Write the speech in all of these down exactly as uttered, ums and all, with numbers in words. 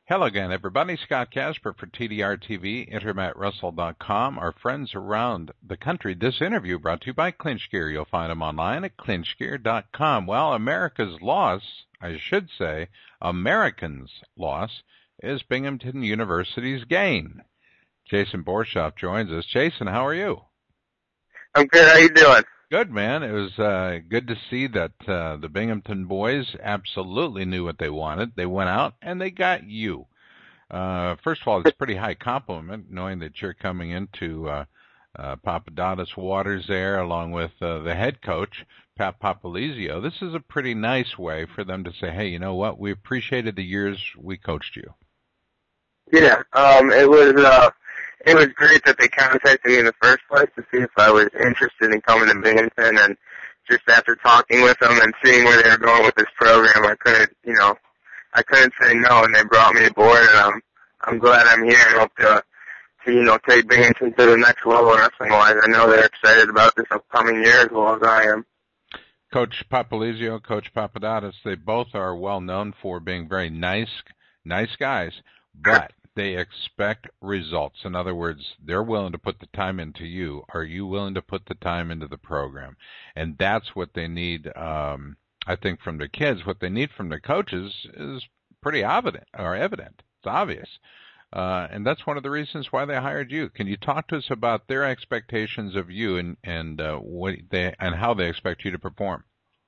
Hello again, everybody. Scott Casper for T D R T V, Intermat Russell dot com. Our friends around the country. This interview brought to you by Clinch Gear. You'll find them online at clinch gear dot com. Well, America's loss, I should say, Americans' loss, is Binghamton University's gain. Jason Borshoff joins us. Jason, how are you? I'm good. How you doing? Good, man. It was uh, good to see that uh, the Binghamton boys absolutely knew what they wanted. They went out and they got you. Uh, first of all, it's a pretty high compliment knowing that you're coming into uh, uh, Papadakis waters there along with uh, the head coach, Pat Popolizio. This is a pretty nice way for them to say, hey, you know what? We appreciated the years we coached you. Yeah, um, it was uh, it was great that they contacted me in the first place to see if I was interested in coming to Binghamton, and just after talking with them and seeing where they were going with this program, I couldn't, you know, I couldn't say no, and they brought me aboard, and I'm I'm glad I'm here and hope to, to you know, take Binghamton to the next level wrestling-wise. I know they're excited about this upcoming year as well as I am. Coach Popolizio, Coach Papadakis, they both are well known for being very nice, nice guys, but they expect results. In other words, they're willing to put the time into you. Are you willing to put the time into the program? And that's what they need, um, I think, from the kids. What they need from the coaches is pretty evident, or evident. It's obvious. Uh, and that's one of the reasons why they hired you. Can you talk to us about their expectations of you and, and, uh, what they, and how they expect you to perform?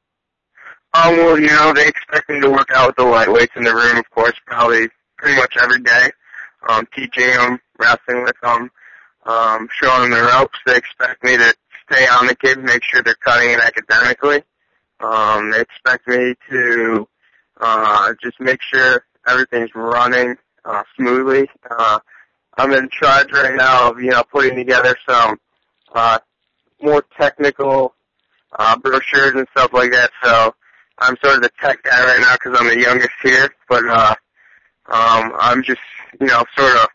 Um, well, you know, they expect me to work out with the lightweights in the room, of course, probably pretty much every day. Um, teaching them, wrestling with them, um, showing them the ropes. They expect me to stay on the kids, make sure they're cutting it academically. Um, they expect me to uh, just make sure everything's running uh, smoothly. Uh, I'm in charge right now of, you know, putting together some uh, more technical uh, brochures and stuff like that. So I'm sort of the tech guy right now because I'm the youngest here, but uh, um, I'm just, you know, sort of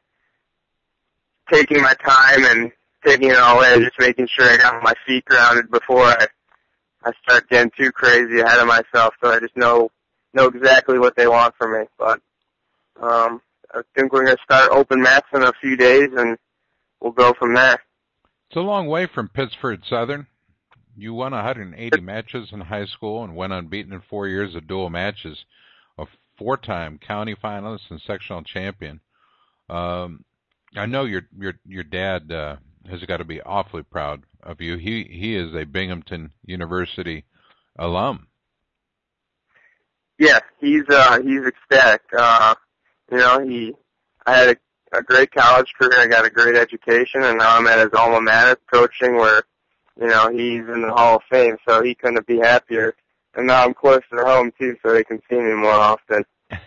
taking my time and taking it all in, just making sure I got my feet grounded before I, I start getting too crazy ahead of myself, so I just know know exactly what they want from me. But um, I think we're going to start open mats in a few days, and we'll go from there. It's a long way from Pittsford Southern. You won one hundred eighty matches in high school and went unbeaten in four years of dual matches, a four-time county finalist and sectional champion. Um, I know your your your dad uh, has got to be awfully proud of you. He he is a Binghamton University alum. Yeah, he's uh he's ecstatic. Uh, you know, he I had a, a great college career. I got a great education, and now I'm at his alma mater coaching, where you know he's in the Hall of Fame. So he couldn't be happier. And now I'm closer to home too, so they can see me more often.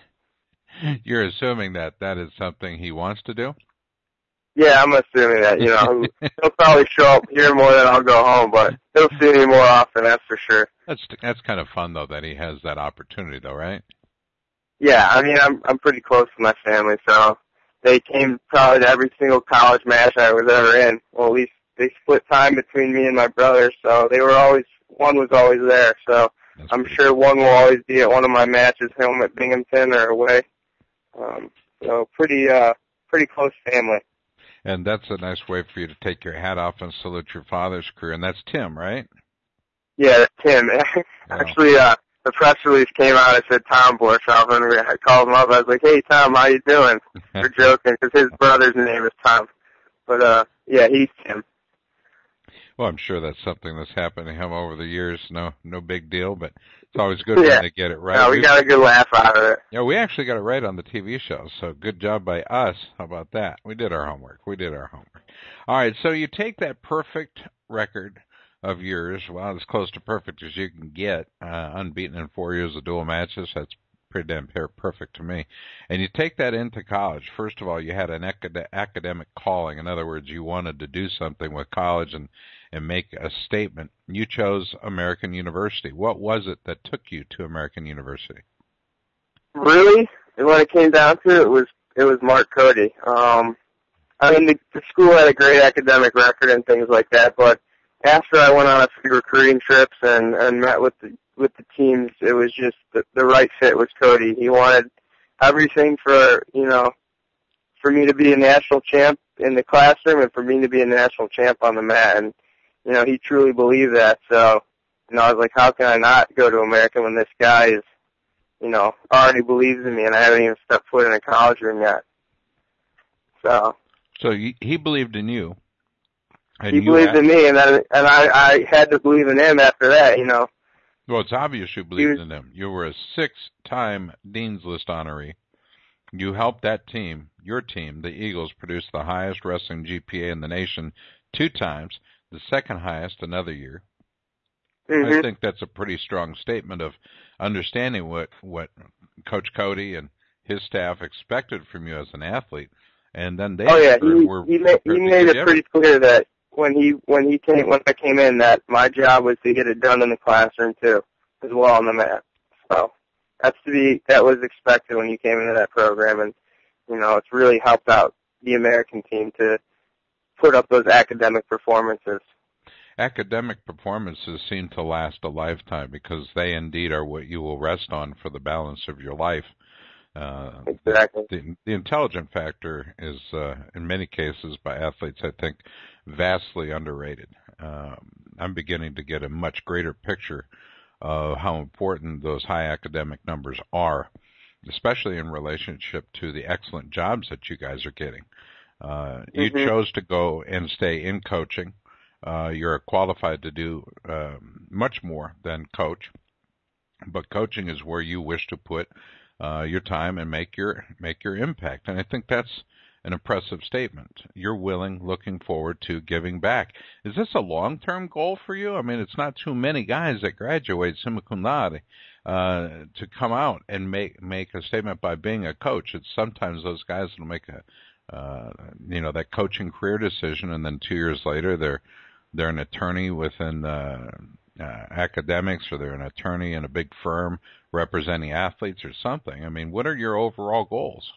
You're assuming that that is something he wants to do? Yeah, I'm assuming that. You know, he'll probably show up here more than I'll go home, but he'll see me more often, that's for sure. That's that's kind of fun though that he has that opportunity, though, right? Yeah, I mean, I'm I'm pretty close to my family, so they came probably to every single college match I was ever in. Well, at least they split time between me and my brother, so they were always one was always there. So that's I'm sure one will always be at one of my matches, home at Binghamton or away. Um, so pretty, uh, pretty close family. And that's a nice way for you to take your hat off and salute your father's career. And that's Tim, right? Yeah, that's Tim. Wow. Actually, uh, the press release came out. It said Tom Borshoff, and I called him up. I was like, "Hey, Tom, how you doing?" We're joking because his brother's name is Tom. But uh, yeah, he's Tim. Well, I'm sure that's something that's happened to him over the years. No, no big deal, but it's always good yeah. when they get it right. No, we, we got a good laugh out of it. Yeah, we actually got it right on the T V show, so good job by us. How about that? We did our homework. We did our homework. All right, so you take that perfect record of yours, well, as close to perfect as you can get, uh, unbeaten in four years of dual matches. That's pretty damn perfect to me. And you take that into college. First of all, you had an acad- academic calling. In other words, you wanted to do something with college and, and make a statement. You chose American University. What was it that took you to American University? Really? And when it came down to it, it was it was Mark Cody. Um, I mean, the, the school had a great academic record and things like that, but after I went on a few recruiting trips and, and met with the with the teams, it was just the, the right fit was Cody. He wanted everything for, you know, for me to be a national champ in the classroom and for me to be a national champ on the mat. And, you know, he truly believed that. So, you know, I was like, how can I not go to American when this guy is, you know, already believes in me and I haven't even stepped foot in a college room yet. So. So he, he believed in you. And he you believed had, in me, and I, and I, I had to believe in him after that, you know. Well, it's obvious you believed was, in him. You were a six-time Dean's List honoree. You helped that team, your team, the Eagles, produce the highest wrestling G P A in the nation two times, the second highest another year. Mm-hmm. I think that's a pretty strong statement of understanding what, what Coach Cody and his staff expected from you as an athlete. And then they oh, yeah, he, were he made, he made it pretty clear that when he when he came when I came in that my job was to get it done in the classroom too, as well on the mat. So that's to be that was expected when you came into that program, and you know it's really helped out the American team to put up those academic performances. Academic performances seem to last a lifetime because they indeed are what you will rest on for the balance of your life. Uh, exactly. The, the, the intelligent factor is, uh, in many cases, by athletes, I think, vastly underrated. Um, I'm beginning to get a much greater picture of how important those high academic numbers are, especially in relationship to the excellent jobs that you guys are getting. Uh, mm-hmm. You chose to go and stay in coaching. Uh, you're qualified to do uh, much more than coach, but coaching is where you wish to put Uh, your time and make your make your impact. And I think that's an impressive statement. You're willing, looking forward to giving back. Is this a long-term goal for you? I mean, it's not too many guys that graduate summa cum laude uh, to come out and make make a statement by being a coach. It's sometimes those guys will make a uh, you know that coaching career decision, and then two years later they're they're an attorney within uh, uh, academics, or they're an attorney in a big firm representing athletes or something. I mean, what are your overall goals?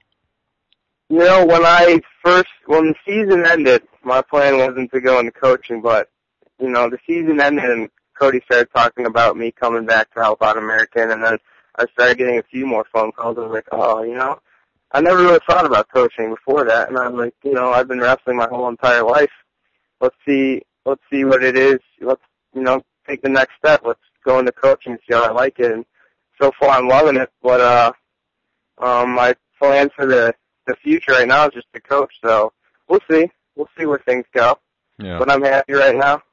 You know, when I first, when the season ended, my plan wasn't to go into coaching, but, you know, the season ended and Cody started talking about me coming back to help out American, and then I started getting a few more phone calls. I was like, oh, you know, I never really thought about coaching before that, and I was like, you know, I've been wrestling my whole entire life. Let's see, let's see what it is. Let's, you know, take the next step. Let's go into coaching and see how I like it. And so far, I'm loving it, but uh, um, my plan for the, the future right now is just to coach. So we'll see. We'll see where things go. Yeah. But I'm happy right now.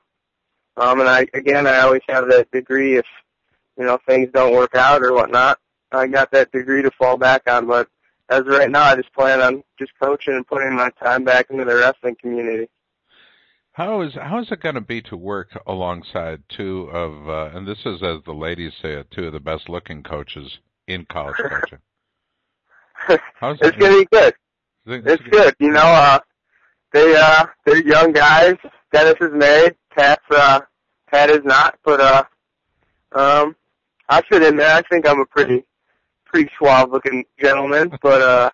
Um, and I again, I always have that degree if you know things don't work out or whatnot. I got that degree to fall back on. But as of right now, I just plan on just coaching and putting my time back into the wrestling community. How is how is it going to be to work alongside two of, uh, and this is as the ladies say it, two of the best looking coaches in college coaching? How's it's going to be good. It's, it's good. You know, uh, they uh, they're young guys. Dennis is married. Pat's uh, Pat is not. But uh, um, I fit in there. I think I'm a pretty pretty suave looking gentleman. But uh,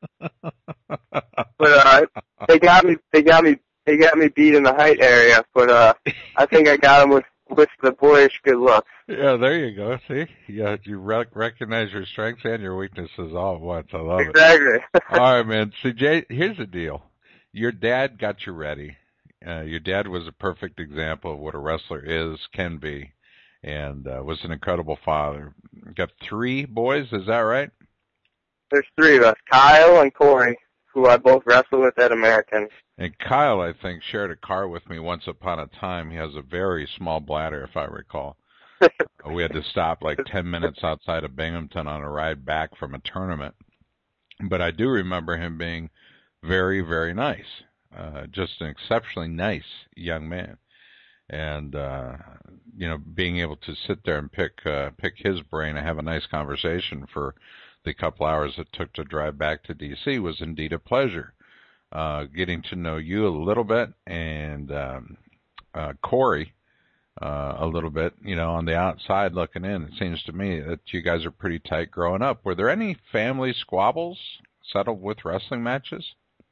but uh, they got me. They got me. They got me beat in the height area, but uh, I think I got him with, with the boyish good looks. Yeah, there you go. See, yeah, you rec- recognize your strengths and your weaknesses all at once. I love exactly. it. Exactly. All right, man. See, Jay, here's the deal. Your dad got you ready. Uh, your dad was a perfect example of what a wrestler is, can be, and uh, was an incredible father. Got three boys, is that right? There's three of us, Kyle and Corey, who I both wrestled with at American. And Kyle, I think, shared a car with me once upon a time. He has a very small bladder, if I recall. We had to stop like ten minutes outside of Binghamton on a ride back from a tournament. But I do remember him being very, very nice. Uh, just an exceptionally nice young man. And, uh, you know, being able to sit there and pick, uh, pick his brain and have a nice conversation for the couple hours it took to drive back to D C was indeed a pleasure. Uh, getting to know you a little bit, and um, uh, Corey uh, a little bit, you know, on the outside looking in. It seems to me that you guys are pretty tight growing up. Were there any family squabbles settled with wrestling matches?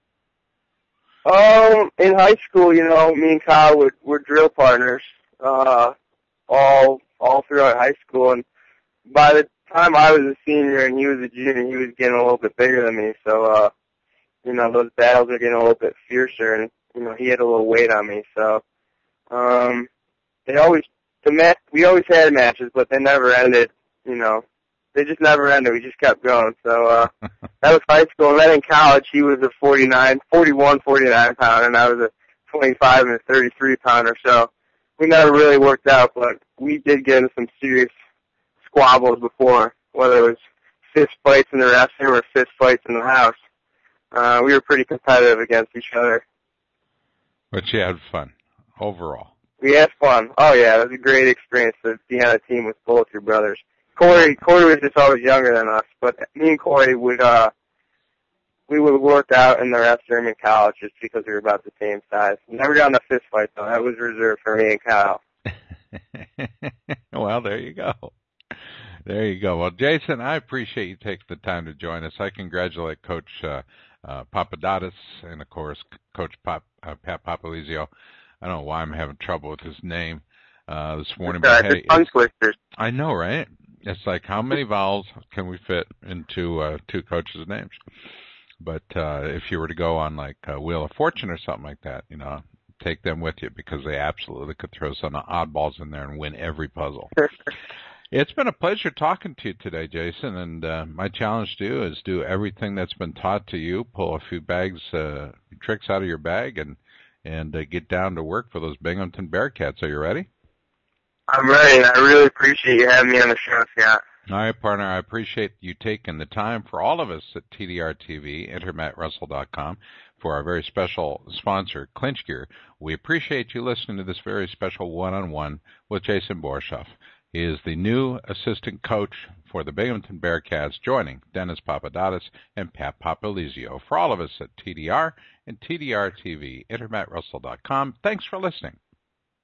Um, in high school, you know, me and Kyle were, were drill partners uh, all all throughout high school, and by the time I was a senior and he was a junior, he was getting a little bit bigger than me. So, uh, you know, those battles are getting a little bit fiercer, and you know, he had a little weight on me. So, um, they always the match we always had matches, but they never ended. You know, they just never ended. We just kept going. So uh, that was high school. And then in college, he was a forty-nine, forty-one, forty-nine pounder, and I was a twenty-five and a thirty-three pounder. So we never really worked out, but we did get into some serious squabbles before, whether it was fist fights in the restroom or fist fights in the house. Uh, we were pretty competitive against each other. But you had fun overall. We had fun. Oh yeah, it was a great experience to be on a team with both your brothers. Corey, Corey was just always younger than us, but me and Corey would, uh, we would work out in the restroom in college just because we were about the same size. Never got in a fist fight though. That was reserved for me and Kyle. Well, there you go. There you go. Well, Jason, I appreciate you taking the time to join us. I congratulate Coach uh, uh, Papadakis and, of course, Coach Pop, uh, Pat Papalizio. I don't know why I'm having trouble with his name uh, this morning. But, hey, tongue twisters. I know, right? It's like, how many vowels can we fit into uh, two coaches' names? But uh, if you were to go on, like, uh, Wheel of Fortune or something like that, you know, take them with you because they absolutely could throw some oddballs in there and win every puzzle. It's been a pleasure talking to you today, Jason, and uh, my challenge to you is do everything that's been taught to you, pull a few bags, uh, tricks out of your bag, and and uh, get down to work for those Binghamton Bearcats. Are you ready? I'm ready. I really appreciate you having me on the show, Scott. All right, partner, I appreciate you taking the time for all of us at T D R T V, enter matt russell dot com, for our very special sponsor, Clinch Gear. We appreciate you listening to this very special one-on-one with Jason Borshoff. He is the new assistant coach for the Binghamton Bearcats, joining Dennis Papadakis and Pat Papalizio. For all of us at T D R and T D R T V, enter matt russell dot com. Thanks for listening.